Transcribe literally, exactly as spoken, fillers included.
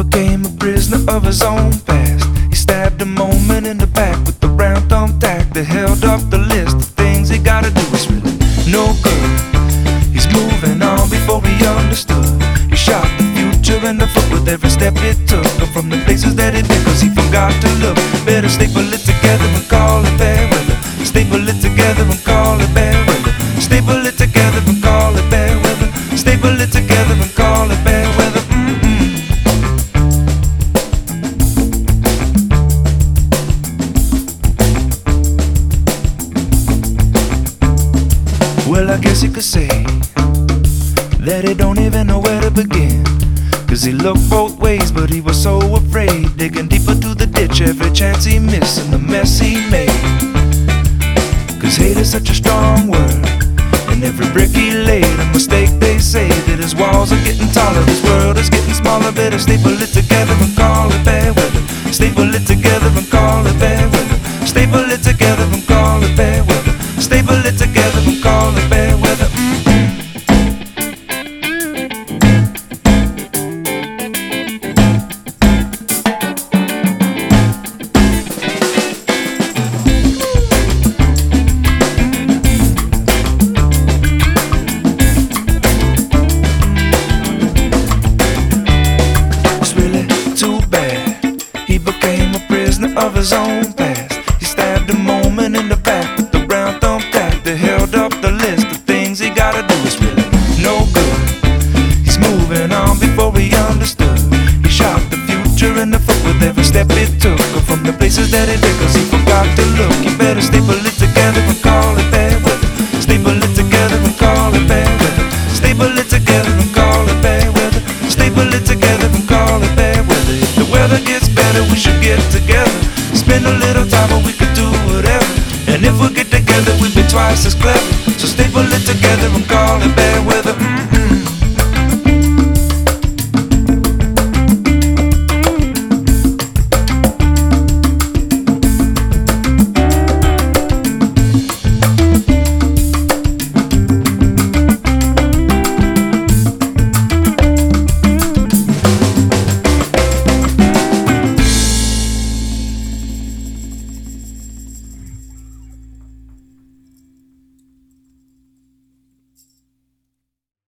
became a prisoner of his own past. He stabbed a moment in the back with the round thumbtack that held up the list of things he gotta do. It's really no good. He's moving on before he understood. He shot the future in the foot with every step it took. Up from the places that he been, cause he forgot to look. Better staple it together and call it bad weather. Staple it together and call it bad weather. Staple it together and call it bad weather. Staple it together and call it bad weather. Mm-mm. Well, I guess you could say that he don't even know where to begin, cause he looked both ways, but he was so afraid, digging deeper to the ditch every chance he missed and the mess he made. Cause hate is such a strong word, and every brick he laid a mistake. They say that his walls are getting taller, his world is getting smaller. Better staple it together and call it bad weather. Staple it together and call it bad weather. Staple it together and call it bad weather. Staple it together and call it bad weather. Mm-mm. Of his own past, he stabbed a moment in the back with the round thumbtack that held up the list of things he gotta do. It's really no good. He's moving on before he understood. He shot the future in the foot with every step it took. Up from the places that he did, cause he forgot to look. You better staple it together and call it bad weather. Staple it together and call it bad weather. Staple it together and call it bad weather. Staple it together and call it bad weather. If the weather gets better, we should get together. Spend a little time, but we could do whatever. And if we get together, we'd be twice as clever. So staple it together and call it bad weather.